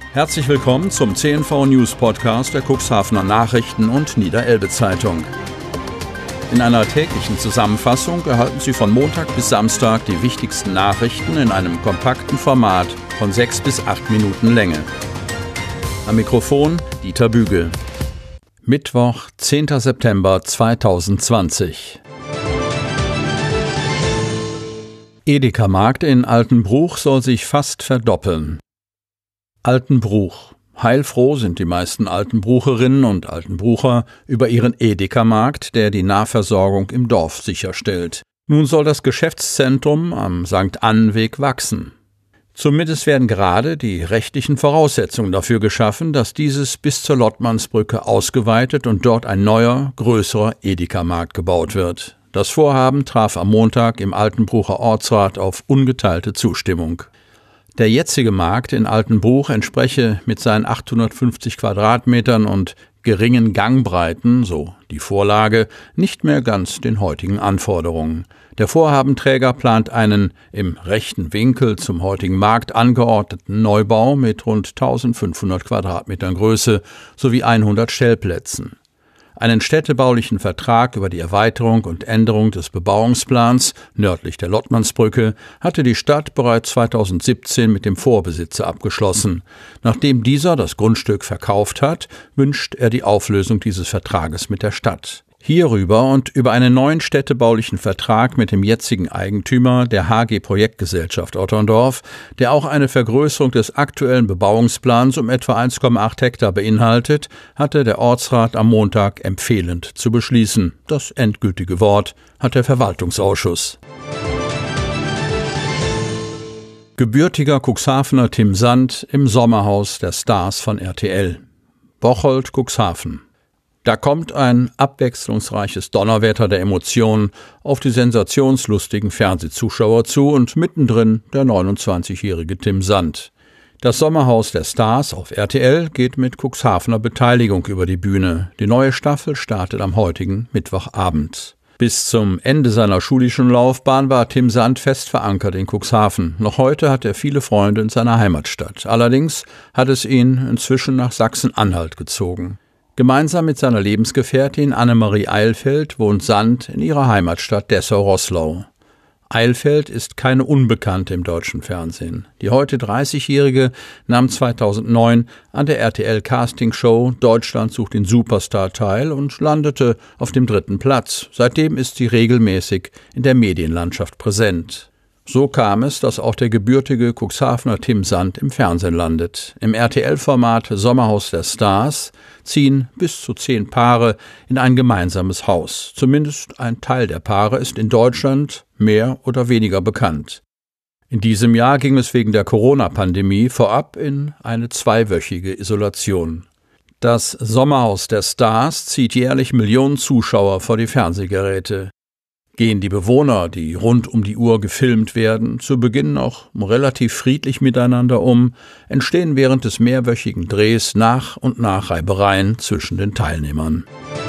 Herzlich willkommen zum CNV News Podcast der Cuxhavener Nachrichten und Niederelbe Zeitung. In einer täglichen Zusammenfassung erhalten Sie von Montag bis Samstag die wichtigsten Nachrichten in einem kompakten Format von 6 bis 8 Minuten Länge. Am Mikrofon Dieter Bügel. Mittwoch, 10. September 2020. Edeka-Markt in Altenbruch soll sich fast verdoppeln. Altenbruch. Heilfroh sind die meisten Altenbrucherinnen und Altenbrucher über ihren Edeka-Markt, der die Nahversorgung im Dorf sicherstellt. Nun soll das Geschäftszentrum am St. Annenweg wachsen. Zumindest werden gerade die rechtlichen Voraussetzungen dafür geschaffen, dass dieses bis zur Lottmannsbrücke ausgeweitet und dort ein neuer, größerer Edeka-Markt gebaut wird. Das Vorhaben traf am Montag im Altenbrucher Ortsrat auf ungeteilte Zustimmung. Der jetzige Markt in Altenbruch entspreche mit seinen 850 Quadratmetern und geringen Gangbreiten, so die Vorlage, nicht mehr ganz den heutigen Anforderungen. Der Vorhabenträger plant einen im rechten Winkel zum heutigen Markt angeordneten Neubau mit rund 1500 Quadratmetern Größe sowie 100 Stellplätzen. Einen städtebaulichen Vertrag über die Erweiterung und Änderung des Bebauungsplans nördlich der Lottmannsbrücke hatte die Stadt bereits 2017 mit dem Vorbesitzer abgeschlossen. Nachdem dieser das Grundstück verkauft hat, wünscht er die Auflösung dieses Vertrages mit der Stadt. Hierüber und über einen neuen städtebaulichen Vertrag mit dem jetzigen Eigentümer der HG Projektgesellschaft Otterndorf, der auch eine Vergrößerung des aktuellen Bebauungsplans um etwa 1,8 Hektar beinhaltet, hatte der Ortsrat am Montag empfehlend zu beschließen. Das endgültige Wort hat der Verwaltungsausschuss. Gebürtiger Cuxhavener Tim Sand im Sommerhaus der Stars von RTL. Bocholt, Cuxhaven. Da kommt ein abwechslungsreiches Donnerwetter der Emotionen auf die sensationslustigen Fernsehzuschauer zu und mittendrin der 29-jährige Tim Sand. Das Sommerhaus der Stars auf RTL geht mit Cuxhavener Beteiligung über die Bühne. Die neue Staffel startet am heutigen Mittwochabend. Bis zum Ende seiner schulischen Laufbahn war Tim Sand fest verankert in Cuxhaven. Noch heute hat er viele Freunde in seiner Heimatstadt. Allerdings hat es ihn inzwischen nach Sachsen-Anhalt gezogen. Gemeinsam mit seiner Lebensgefährtin Annemarie Eilfeld wohnt Sand in ihrer Heimatstadt Dessau-Roßlau. Eilfeld ist keine Unbekannte im deutschen Fernsehen. Die heute 30-Jährige nahm 2009 an der RTL-Castingshow Deutschland sucht den Superstar teil und landete auf dem 3. Platz. Seitdem ist sie regelmäßig in der Medienlandschaft präsent. So kam es, dass auch der gebürtige Cuxhavener Tim Sand im Fernsehen landet. Im RTL-Format Sommerhaus der Stars ziehen bis zu 10 Paare in ein gemeinsames Haus. Zumindest ein Teil der Paare ist in Deutschland mehr oder weniger bekannt. In diesem Jahr ging es wegen der Corona-Pandemie vorab in eine 2-wöchige Isolation. Das Sommerhaus der Stars zieht jährlich Millionen Zuschauer vor die Fernsehgeräte. Gehen die Bewohner, die rund um die Uhr gefilmt werden, zu Beginn noch relativ friedlich miteinander um, entstehen während des mehrwöchigen Drehs nach und nach Reibereien zwischen den Teilnehmern.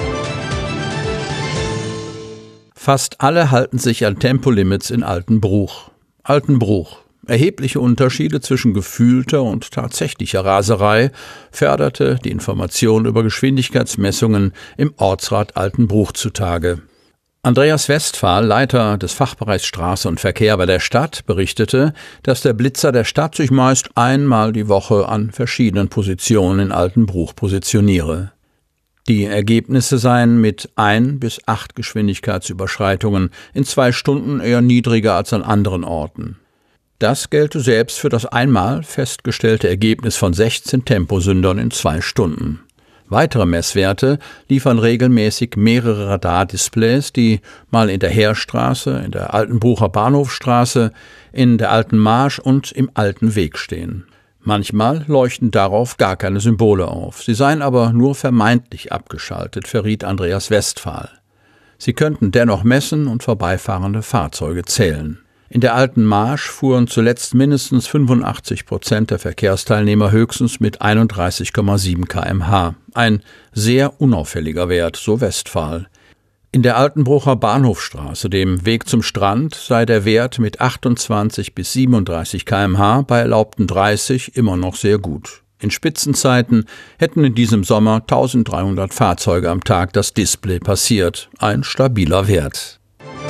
Fast alle halten sich an Tempolimits in Altenbruch. Altenbruch. Erhebliche Unterschiede zwischen gefühlter und tatsächlicher Raserei förderte die Information über Geschwindigkeitsmessungen im Ortsrat Altenbruch zutage. Andreas Westphal, Leiter des Fachbereichs Straße und Verkehr bei der Stadt, berichtete, dass der Blitzer der Stadt sich meist einmal die Woche an verschiedenen Positionen in Altenbruch positioniere. Die Ergebnisse seien mit 1 bis 8 Geschwindigkeitsüberschreitungen in 2 Stunden eher niedriger als an anderen Orten. Das gelte selbst für das einmal festgestellte Ergebnis von 16 Temposündern in 2 Stunden. Weitere Messwerte liefern regelmäßig mehrere Radardisplays, die mal in der Heerstraße, in der Altenbrucher Bahnhofstraße, in der Alten Marsch und im Alten Weg stehen. Manchmal leuchten darauf gar keine Symbole auf. Sie seien aber nur vermeintlich abgeschaltet, verriet Andreas Westphal. Sie könnten dennoch messen und vorbeifahrende Fahrzeuge zählen. In der Alten Marsch fuhren zuletzt mindestens 85% der Verkehrsteilnehmer höchstens mit 31,7 km/h. Ein sehr unauffälliger Wert, so Westphal. In der Altenbrucher Bahnhofstraße, dem Weg zum Strand, sei der Wert mit 28 bis 37 km/h bei erlaubten 30 immer noch sehr gut. In Spitzenzeiten hätten in diesem Sommer 1300 Fahrzeuge am Tag das Display passiert. Ein stabiler Wert.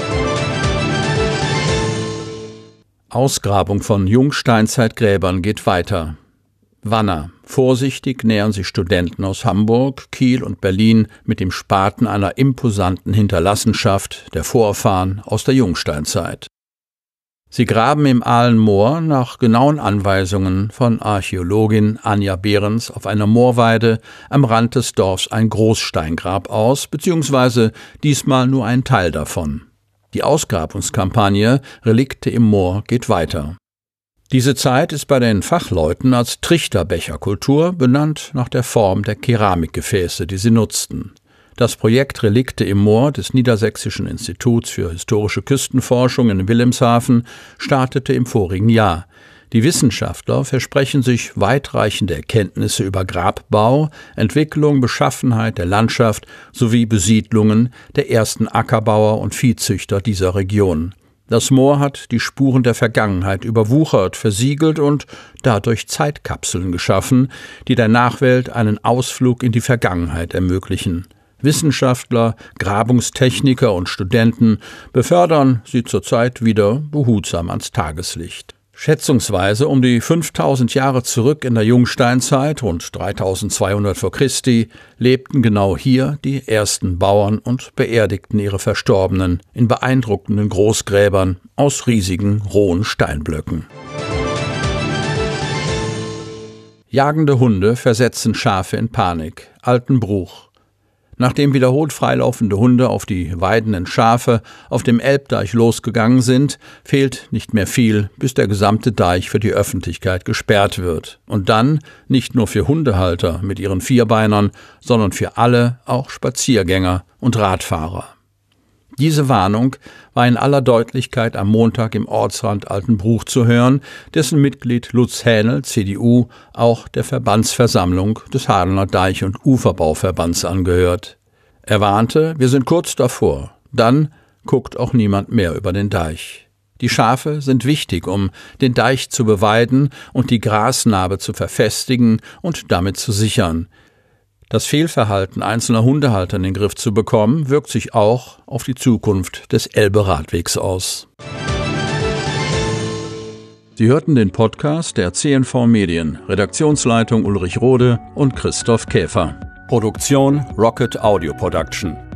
Ausgrabung von Jungsteinzeitgräbern geht weiter. Wanner. Vorsichtig nähern sich Studenten aus Hamburg, Kiel und Berlin mit dem Spaten einer imposanten Hinterlassenschaft der Vorfahren aus der Jungsteinzeit. Sie graben im Ahlenmoor nach genauen Anweisungen von Archäologin Anja Behrens auf einer Moorweide am Rand des Dorfs ein Großsteingrab aus, beziehungsweise diesmal nur ein Teil davon. Die Ausgrabungskampagne Relikte im Moor geht weiter. Diese Zeit ist bei den Fachleuten als Trichterbecherkultur benannt nach der Form der Keramikgefäße, die sie nutzten. Das Projekt Relikte im Moor des Niedersächsischen Instituts für historische Küstenforschung in Wilhelmshaven startete im vorigen Jahr. Die Wissenschaftler versprechen sich weitreichende Erkenntnisse über Grabbau, Entwicklung, Beschaffenheit der Landschaft sowie Besiedlungen der ersten Ackerbauer und Viehzüchter dieser Region. Das Moor hat die Spuren der Vergangenheit überwuchert, versiegelt und dadurch Zeitkapseln geschaffen, die der Nachwelt einen Ausflug in die Vergangenheit ermöglichen. Wissenschaftler, Grabungstechniker und Studenten befördern sie zurzeit wieder behutsam ans Tageslicht. Schätzungsweise um die 5000 Jahre zurück in der Jungsteinzeit, rund 3200 vor Christi, lebten genau hier die ersten Bauern und beerdigten ihre Verstorbenen in beeindruckenden Großgräbern aus riesigen, rohen Steinblöcken. Jagende Hunde versetzen Schafe in Panik. Altenbruch. Nachdem wiederholt freilaufende Hunde auf die weidenden Schafe auf dem Elbdeich losgegangen sind, fehlt nicht mehr viel, bis der gesamte Deich für die Öffentlichkeit gesperrt wird. Und dann nicht nur für Hundehalter mit ihren Vierbeinern, sondern für alle, auch Spaziergänger und Radfahrer. Diese Warnung war in aller Deutlichkeit am Montag im Ortsrand Altenbruch zu hören, dessen Mitglied Lutz Hähnel, CDU, auch der Verbandsversammlung des Hadener Deich- und Uferbauverbands angehört. Er warnte, wir sind kurz davor, dann guckt auch niemand mehr über den Deich. Die Schafe sind wichtig, um den Deich zu beweiden und die Grasnarbe zu verfestigen und damit zu sichern. Das Fehlverhalten einzelner Hundehalter in den Griff zu bekommen, wirkt sich auch auf die Zukunft des Elbe-Radwegs aus. Sie hörten den Podcast der CNV Medien, Redaktionsleitung Ulrich Rode und Christoph Käfer. Produktion Rocket Audio Production.